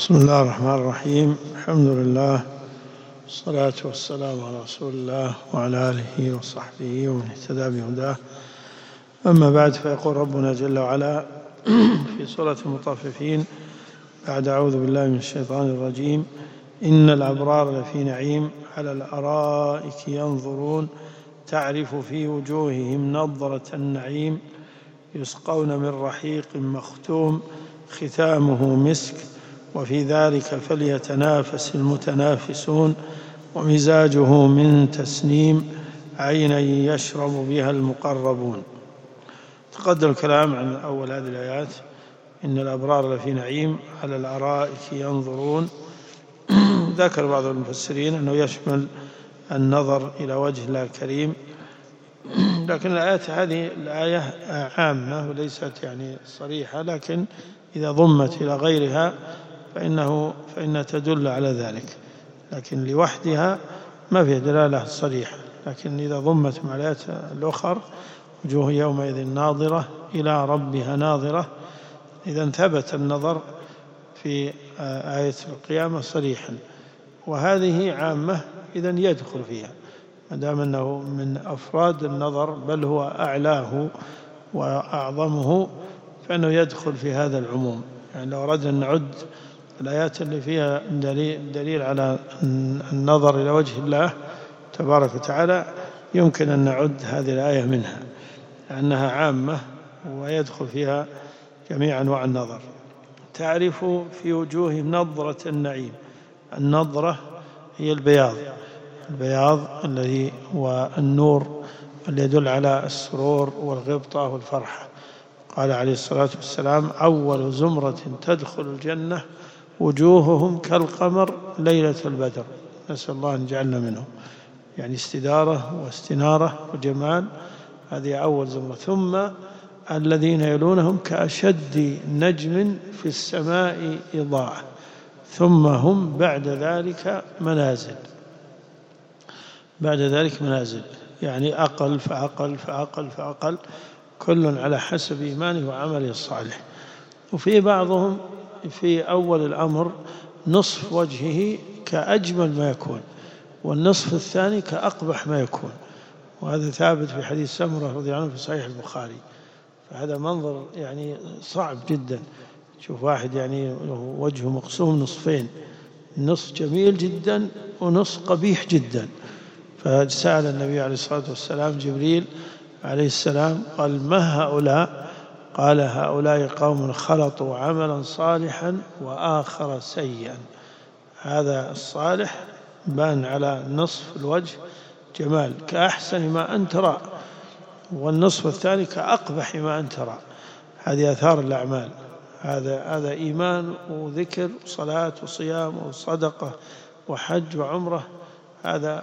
بسم الله الرحمن الرحيم. الحمد لله والصلاة والسلام على رسول الله وعلى آله وصحبه ومن اهتدى بهداه. أما بعد، فيقول ربنا جل وعلا في سورة المطففين بعد أعوذ بالله من الشيطان الرجيم: إن الأبرار لفي نعيم على الأرائك ينظرون تعرف في وجوههم نضرة النعيم يسقون من رحيق مختوم ختامه مسك وفي ذلك فليتنافس المتنافسون ومزاجه من تسنيم عينا يشرب بها المقربون. تقدم الكلام عن أول هذه الآيات: إن الأبرار لفي نعيم على الأرائك ينظرون. ذكر بعض المفسرين أنه يشمل النظر إلى وجه الله الكريم، لكن الآيات هذه الآية عامة وليست صريحة، لكن إذا ضمت إلى غيرها فإنها تدل على ذلك، لكن لوحدها ما فيها دلالة صريحة. لكن إذا ضمت مع الآيات الأخرى: وجوه يومئذ ناظرة إلى ربها ناظرة، إذا ثبت النظر في آية القيامة صريحا، وهذه عامة إذا يدخل فيها ما دام أنه من أفراد النظر، بل هو أعلاه وأعظمه، فإنه يدخل في هذا العموم. لو أردنا أن نعد الآيات اللي فيها دليل على النظر إلى وجه الله تبارك وتعالى، يمكن أن نعد هذه الآية منها، لأنها عامة ويدخل فيها جميع أنواع النظر. تعرف في وجوههم نضرة النعيم. النضرة هي البياض الذي هو النور اللي يدل على السرور والغبطة والفرحة. قال عليه الصلاة والسلام: أول زمرة تدخل الجنة وجوههم كالقمر ليلة البدر. نسأل الله أن يجعلنا منهم، استدارة واستنارة وجمال، هذه أول زمرة. ثم الذين يلونهم كأشد نجم في السماء إضاءة، ثم هم بعد ذلك منازل، أقل فأقل فأقل فأقل، كل على حسب إيمانه وعمله الصالح. وفي بعضهم في أول الأمر نصف وجهه كأجمل ما يكون، والنصف الثاني كأقبح ما يكون، وهذا ثابت في حديث سمرة رضي الله عنه في صحيح البخاري. فهذا منظر صعب جدا. شوف واحد له وجهه مقسوم نصفين، نصف جميل جدا ونصف قبيح جدا. فسأل النبي عليه الصلاة والسلام جبريل عليه السلام قال: ما هؤلاء؟ قال: هؤلاء قوم خلطوا عملا صالحا وآخر سيئا. هذا الصالح بان على نصف الوجه جمال كأحسن ما أن ترى، والنصف الثاني كأقبح ما أن ترى. هذه آثار الأعمال. هذا إيمان وذكر وصلاة وصيام وصدقة وحج وعمرة، هذا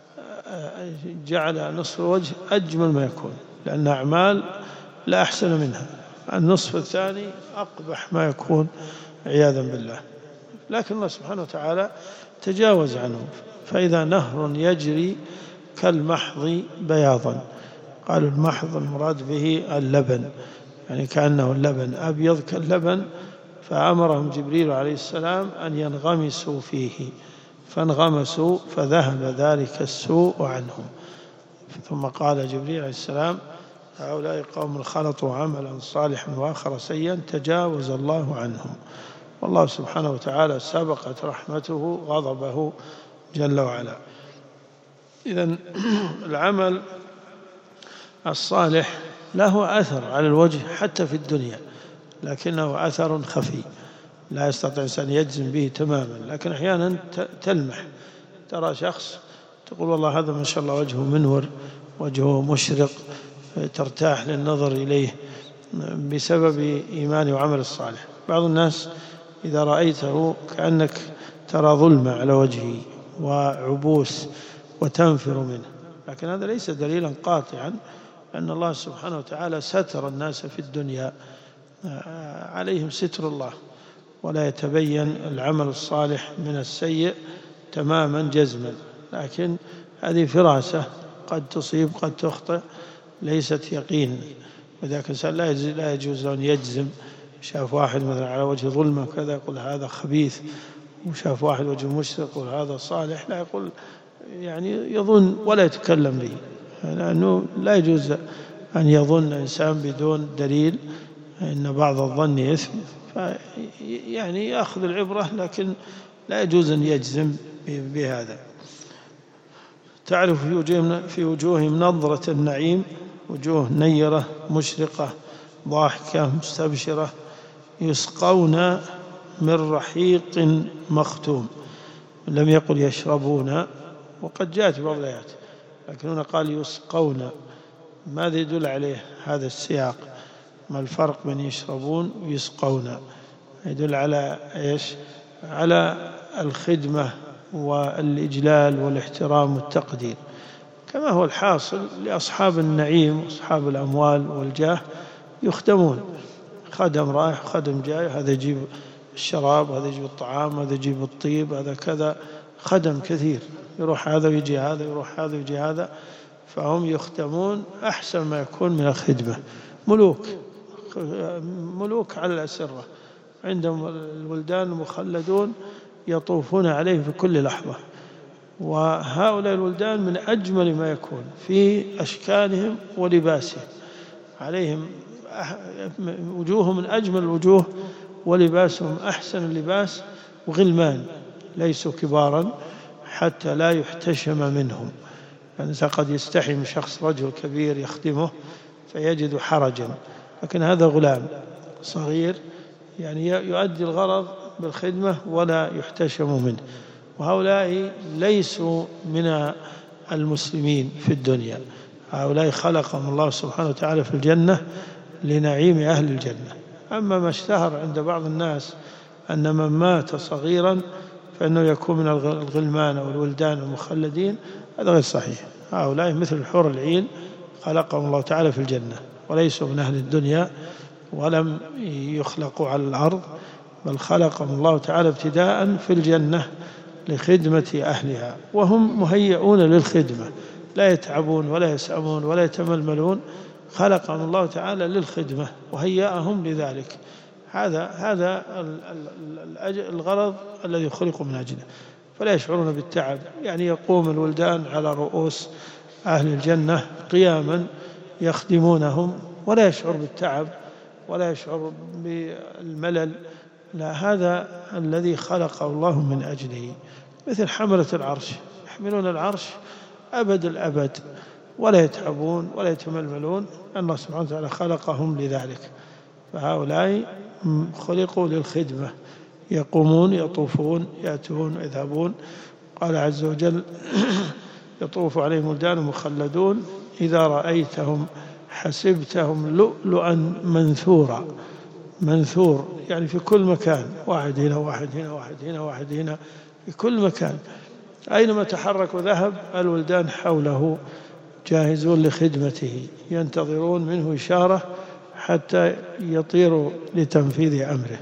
جعل نصف الوجه أجمل ما يكون، لأن أعمال لا أحسن منها. النصف الثاني أقبح ما يكون عياذا بالله. لكن الله سبحانه وتعالى تجاوز عنه، فإذا نهر يجري كالمحض بياضا. قالوا المحض المراد به اللبن، كأنه اللبن أبيض كاللبن، فأمرهم جبريل عليه السلام أن ينغمسوا فيه، فانغمسوا فذهب ذلك السوء عنهم. ثم قال جبريل عليه السلام: هؤلاء قوم خلطوا عملا صالحا وآخر سيئا تجاوز الله عنهم. والله سبحانه وتعالى سبقت رحمته غضبه جل وعلا. إذن العمل الصالح له أثر على الوجه حتى في الدنيا، لكنه أثر خفي لا يستطيع الإنسان يجزم به تماما، لكن أحيانا تلمح، ترى شخص تقول والله هذا ما شاء الله وجهه منور، وجهه مشرق، ترتاح للنظر إليه بسبب إيمانه وعمل الصالح. بعض الناس إذا رأيته كأنك ترى ظلمة على وجهه وعبوس وتنفر منه، لكن هذا ليس دليلا قاطعا أن الله سبحانه وتعالى ستر الناس في الدنيا، عليهم ستر الله، ولا يتبين العمل الصالح من السيء تماما جزما. لكن هذه فراسة، قد تصيب قد تخطئ، ليست يقين. وذلك الإنسان لا يجوز أن يجزم شاف واحد مثلا على وجه ظلمة كذا يقول هذا خبيث، وشاف واحد وجه مشرق يقول هذا صالح، لا يقول يعني يظن ولا يتكلم به، لأنه لا يجوز أن يظن إنسان بدون دليل، إن بعض الظن إثم، يعني يأخذ العبرة لكن لا يجوز أن يجزم بهذا. تعرف في وجوههم نظرة النعيم، وجوه نيرة مشرقة ضاحكة مستبشرة، يسقون من رحيق مختوم. لم يقل يشربون، وقد جاءت بعض الآيات، لكن هنا قال يسقون. ماذا يدل عليه هذا السياق؟ ما الفرق بين يشربون ويسقون؟ يدل على إيش؟ على الخدمة والإجلال والاحترام والتقدير، كما هو الحاصل لأصحاب النعيم وأصحاب الأموال والجاه، يخدمون، خدم رايح خدم جاي، هذا يجيب الشراب، هذا يجيب الطعام، هذا يجيب الطيب، هذا كذا، خدم كثير، يروح هذا ويجي هذا، يروح هذا ويجي هذا، فهم يخدمون أحسن ما يكون من الخدمة. ملوك على الأسرة، عندهم الولدان المخلدون يطوفون عليه في كل لحظة، وهؤلاء الولدان من أجمل ما يكون في أشكالهم ولباسهم، عليهم وجوههم من أجمل الوجوه ولباسهم أحسن اللباس، وغلمان ليسوا كبارا حتى لا يحتشم منهم، يعني قد يستحي من شخص رجل كبير يخدمه فيجد حرجا، لكن هذا غلام صغير يعني يؤدي الغرض بالخدمة ولا يحتشم منه. وهؤلاء ليسوا من المسلمين في الدنيا، هؤلاء خلقهم الله سبحانه وتعالى في الجنة لنعيم أهل الجنة. أما ما اشتهر عند بعض الناس أن من مات صغيرا فإنه يكون من الغلمان أو الولدان المخلدين، هذا غير صحيح. هؤلاء مثل الحور العين خلقهم الله تعالى في الجنة، وليسوا من أهل الدنيا ولم يخلقوا على الأرض، بل خلقهم الله تعالى ابتداء في الجنة لخدمة أهلها، وهم مهيئون للخدمة، لا يتعبون ولا يسأمون ولا يتململون، خلقهم الله تعالى للخدمة وهيأهم لذلك. هذا الغرض الذي خلقوا من أجله، فلا يشعرون بالتعب. يعني يقوم الولدان على رؤوس أهل الجنة قياما يخدمونهم، ولا يشعر بالتعب ولا يشعر بالملل، لا، هذا الذي خلقه الله من أجله. مثل حملة العرش، يحملون العرش أبد الأبد ولا يتعبون ولا يتململون، الله سبحانه وتعالى خلقهم لذلك. فهؤلاء خلقوا للخدمة، يقومون يطوفون يأتون يذهبون. قال عز وجل يطوف عليهم ولدان مخلدون إذا رأيتهم حسبتهم لؤلؤا منثورا. منثور يعني في كل مكان، واحد هنا واحد هنا واحد هنا واحد هنا، في كل مكان، أينما تحرك وذهب الولدان حوله جاهزون لخدمته، ينتظرون منه إشارة حتى يطيروا لتنفيذ أمره.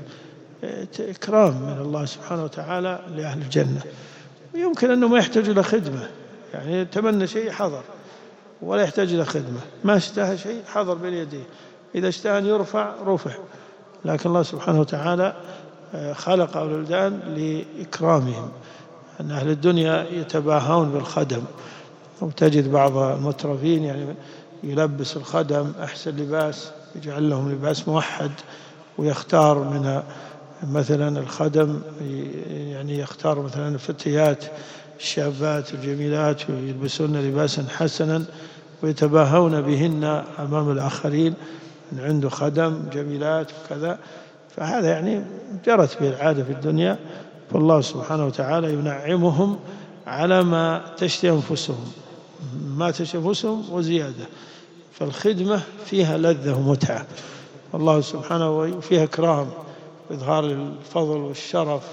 إكرام من الله سبحانه وتعالى لأهل الجنة. ويمكن أنه ما يحتاج إلى خدمة، يعني يتمنى شيء حضر ولا يحتاج إلى خدمة، ما اشتهى شيء حضر بين يديه، إذا اشتهى أن يرفع رفع، لكن الله سبحانه وتعالى خلق الولدان لإكرامهم. أن أهل الدنيا يتباهون بالخدم، وتجد بعض المترفين يعني يلبس الخدم أحسن لباس، يجعل لهم لباس موحد، ويختار من مثلا الخدم، يعني يختار مثلا الفتيات الشابات الجميلات ويلبسون لباسا حسنا ويتباهون بهن أمام الآخرين أن عنده خدم جميلات وكذا. فهذا يعني جرت به العادة في الدنيا، فالله سبحانه وتعالى ينعمهم على ما تشتهي أنفسهم، ما تشتهي أنفسهم وزيادة. فالخدمة فيها لذة ومتعة، والله سبحانه وفيها إكرام، إظهار الفضل والشرف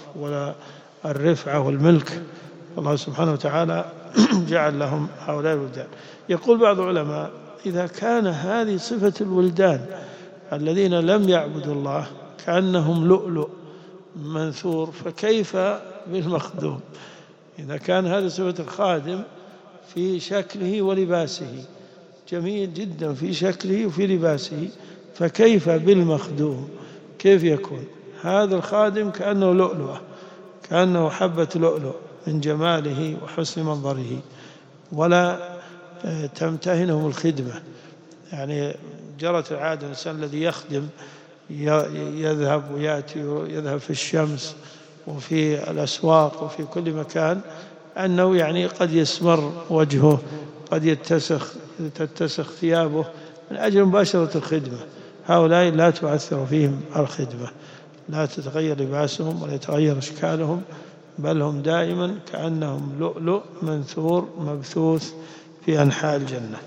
والرفعة والملك. الله سبحانه وتعالى جعل لهم هؤلاء الولدان. يقول بعض العلماء إذا كان هذه صفة الولدان الذين لم يعبدوا الله كأنهم لؤلؤ منثور، فكيف بالمخدوم؟ إذا كان هذه صفة الخادم في شكله ولباسه جميل جدا في شكله وفي لباسه، فكيف بالمخدوم؟ كيف يكون؟ هذا الخادم كأنه لؤلؤة، كأنه حبة لؤلؤ من جماله وحسن منظره، ولا تمتهنهم الخدمة. يعني جرت العادة الإنسان الذي يخدم يذهب ويأتي، يذهب في الشمس وفي الأسواق وفي كل مكان، أنه يعني قد يسمر وجهه، قد تتسخ ثيابه من أجل مباشرة الخدمة. هؤلاء لا تؤثر فيهم الخدمة، لا تتغير لباسهم ولا يتغير أشكالهم، بل هم دائما كأنهم لؤلؤ منثور مبثوث في أنحاء الجنة.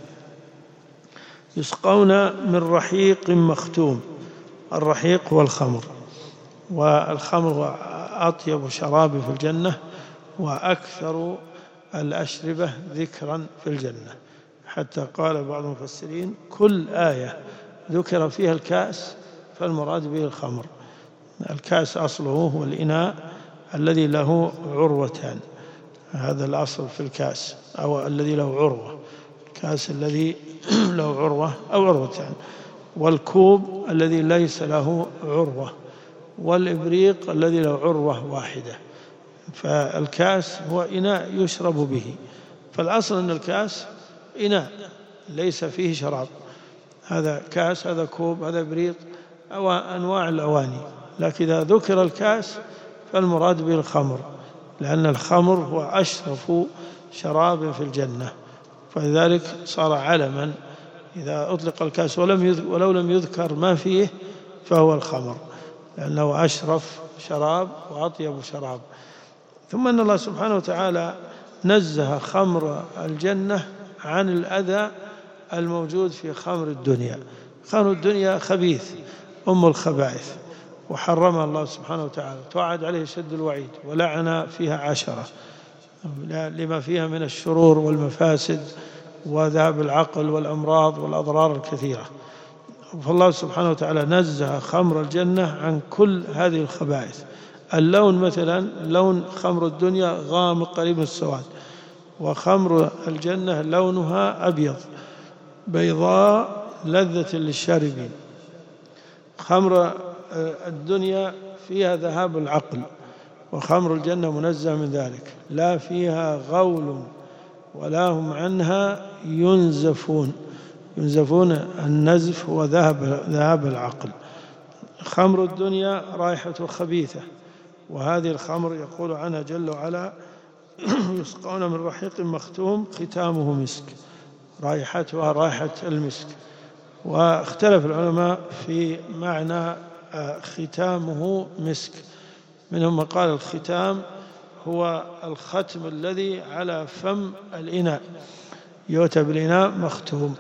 يسقون من رحيق مختوم. الرحيق هو الخمر، والخمر هو أطيب شراب في الجنة وأكثر الأشربة ذكرا في الجنة، حتى قال بعض المفسرين: كل آية ذكر فيها الكأس فالمراد به الخمر. الكأس أصله هو الإناء الذي له عروتان، هذا الأصل في الكأس، أو الذي له عروة، الكأس الذي له عروة أو عروتان، والكوب الذي ليس له عروة، والإبريق الذي له عروة واحدة. فالكأس هو إناء يشرب به، فالأصل أن الكأس إناء ليس فيه شراب، هذا كأس، هذا كوب، هذا إبريق، أو أنواع الأواني. لكن إذا ذكر الكأس فالمراد به الخمر، لأن الخمر هو أشرف شراب في الجنة، فلذلك صار علما. إذا أطلق الكأس ولو لم يذكر ما فيه فهو الخمر، لأنه أشرف شراب وأطيب شراب. ثم أن الله سبحانه وتعالى نزه خمر الجنة عن الأذى الموجود في خمر الدنيا. خمر الدنيا خبيث، أم الخبائث، وحرمها الله سبحانه وتعالى، توعد عليه شد الوعيد، ولعن فيها 10 لما فيها من الشرور والمفاسد وذهاب العقل والأمراض والأضرار الكثيرة. فالله سبحانه وتعالى نزه خمر الجنة عن كل هذه الخبائث. اللون مثلا، لون خمر الدنيا غامق قريب من السواد، وخمر الجنة لونها أبيض بيضاء لذة للشاربين. خمر الدنيا فيها ذهاب العقل، وخمر الجنة منزه من ذلك، لا فيها غول ولا هم عنها ينزفون. ينزفون، النزف هو ذهاب العقل. خمر الدنيا رائحة خبيثة، وهذه الخمر يقول عنها جل وعلا: يسقون من رحيق مختوم ختامه مسك، رائحتها رائحة المسك. واختلف العلماء في معنى ختامه مسك، منهم من قال الختام هو الختم الذي على فم الإناء، يؤتى بالإناء مختوم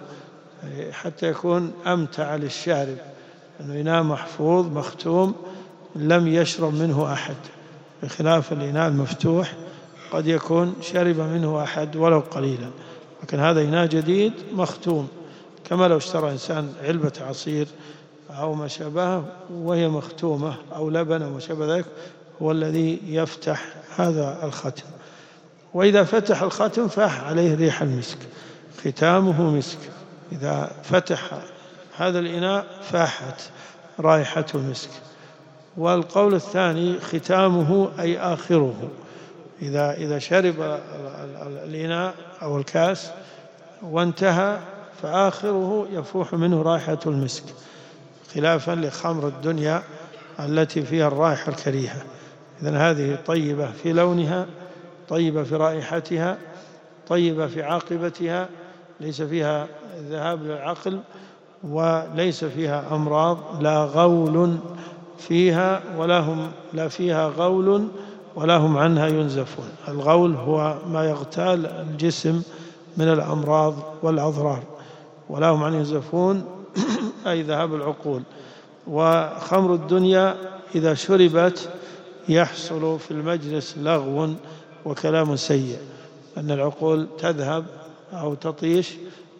حتى يكون أمتع للشارب، أنه إناء محفوظ مختوم لم يشرب منه أحد، بخلاف الإناء المفتوح قد يكون شرب منه أحد ولو قليلا، لكن هذا إناء جديد مختوم، كما لو اشترى إنسان علبة عصير أو ما شابهه وهي مختومة، أو لبن أو ما شابه ذلك، هو الذي يفتح هذا الختم. وإذا فتح الختم فاح عليه ريح المسك، ختامه مسك. إذا فتح هذا الإناء فاحت رائحة المسك. والقول الثاني ختامه أي آخره، إذا شرب الإناء أو الكاس وانتهى فآخره يفوح منه رائحة المسك، خلافا لخمر الدنيا التي فيها الرائحة الكريهة. إذن هذه طيبة في لونها، طيبة في رائحتها، طيبة في عاقبتها، ليس فيها ذهاب للعقل وليس فيها أمراض، لا غول فيها لا فيها غول ولا هم عنها ينزفون. الغول هو ما يغتال الجسم من الأمراض والأضرار، ولا هم عنها ينزفون أي ذهاب العقول. وخمر الدنيا إذا شربت يحصل في المجلس لغو وكلام سيء، أن العقول تذهب أو تطيش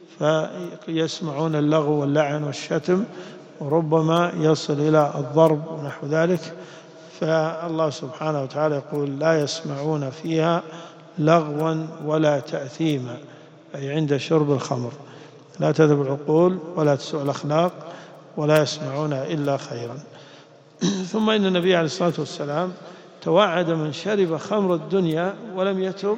فيسمعون اللغو واللعن والشتم، وربما يصل إلى الضرب ونحو ذلك. فالله سبحانه وتعالى يقول: لا يسمعون فيها لغوا ولا تأثيما، أي عند شرب الخمر لا تذهب العقول ولا تسوء الأخلاق ولا يسمعون إلا خيرا. ثم إن النبي عليه الصلاة والسلام توعد من شرب خمر الدنيا ولم يتب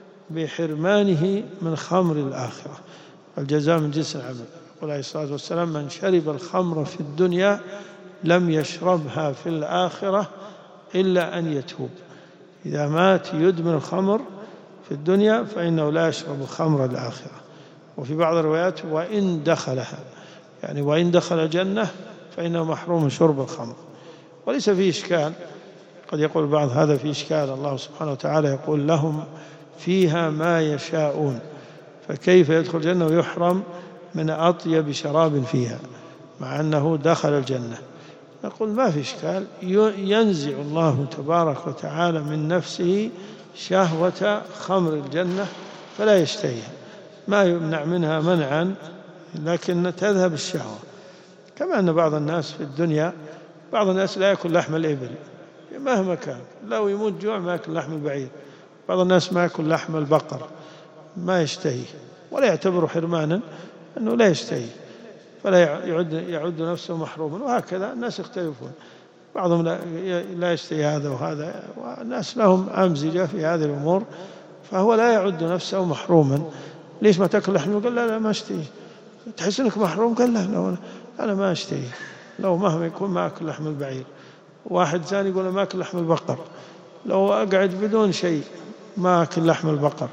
بحرمانه من خمر الآخرة، الجزاء من جنس العمل. يقول عليه الصلاة والسلام: من شرب الخمر في الدنيا لم يشربها في الآخرة إلا أن يتوب. إذا مات يدمن الخمر في الدنيا فإنه لا يشرب خمر الآخرة. وفي بعض الروايات: وإن دخلها، يعني وإن دخل الجنة فإنه محروم من شرب الخمر. وليس فيه إشكال. قد يقول بعض: هذا فيه إشكال، الله سبحانه وتعالى يقول: لهم فيها ما يشاءون، فكيف يدخل الجنة ويحرم من أطيب شراب فيها مع أنه دخل الجنة؟ نقول: ما في إشكال، ينزع الله تبارك وتعالى من نفسه شهوة خمر الجنة فلا يشتهيها، ما يمنع منها منعا، لكن تذهب الشهوة. كما أن بعض الناس في الدنيا، بعض الناس لا يأكل لحم الإبل مهما كان، لو يموت جوع ما يأكل لحم البعير. بعض الناس ما يأكل لحم البقر، ما يشتهيه، ولا يعتبر حرمانا أنه لا يشتهيه، فلا يعد نفسه محروما. وهكذا الناس يختلفون، بعضهم لا يشتهي هذا وهذا، والناس لهم أمزجة في هذه الأمور، فهو لا يعد نفسه محروما. ليش ما تأكل لحم؟ قال: لا ما أشتهي. تحس أنك محروم؟ قال: لا أنا ما أشتهي، لو مهما يكون ما أكل لحم البعير. واحد ثاني يقول: ما أكل لحم البقر، لو أقعد بدون شيء ما أكل لحم البقر،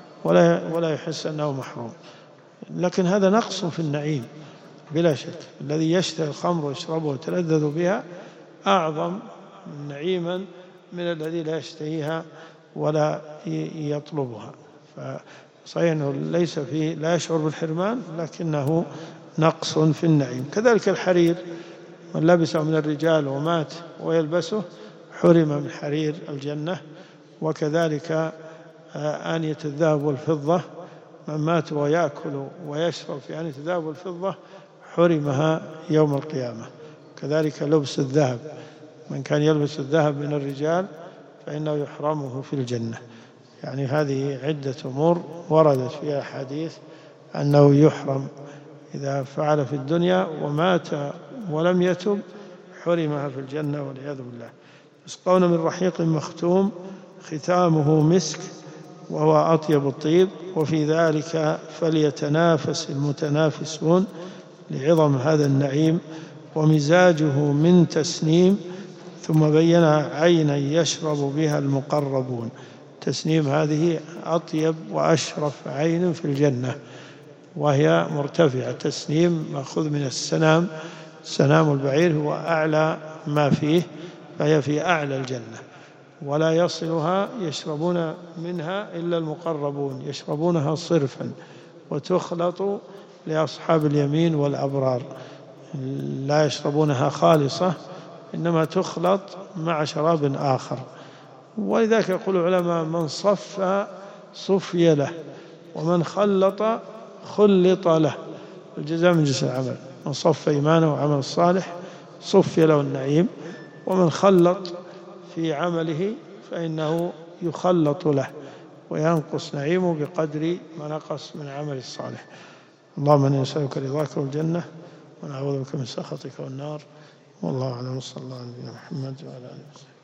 ولا يحس أنه محروم. لكن هذا نقص في النعيم بلا شك. الذي يشتهي الخمر ويشربه ويتلذذ بها أعظم نعيما من الذي لا يشتهيها ولا يطلبها. فصحيح أنه ليس فيه، لا يشعر بالحرمان، لكنه نقص في النعيم. كذلك الحرير، من لبسه من الرجال ومات ويلبسه حرم من حرير الجنة. وكذلك آنية الذهب والفضة، من مات ويأكل ويشرب في آنية الذهب والفضة حرمها يوم القيامة. كذلك لبس الذهب، من كان يلبس الذهب من الرجال فإنه يحرمه في الجنة. يعني هذه عدة أمور وردت فيها حديث أنه يحرم إذا فعل في الدنيا ومات ولم يتب، حرمها في الجنة والعياذ بالله. يسقون من رحيق مختوم ختامه مسك وهو أطيب الطيب، وفي ذلك فليتنافس المتنافسون لعظم هذا النعيم. ومزاجه من تسنيم، ثم بين عينا يشرب بها المقربون. تسنيم هذه أطيب وأشرف عين في الجنة، وهي مرتفعة. تسنيم مأخوذ من السنام، سنام البعير هو أعلى ما فيه، فهي في أعلى الجنة، ولا يصلها يشربون منها إلا المقربون، يشربونها صرفا، وتخلط لأصحاب اليمين والأبرار، لا يشربونها خالصة، إنما تخلط مع شراب آخر. ولذلك يقول العلماء: من صف صفي له، ومن خلط خلط له، الجزاء من جنس العمل. من صف إيمانه وعمل الصالح صفي له النعيم، ومن خلط في عمله فإنه يخلط له وينقص نعيمه بقدر ما نقص من عمل الصالح. اللهم إنا نسألك رضاك والجنة، ونعوذ بك من سخطك والنار. والله أعلم. صلى الله على نبينا محمد وعلى آله وسلم.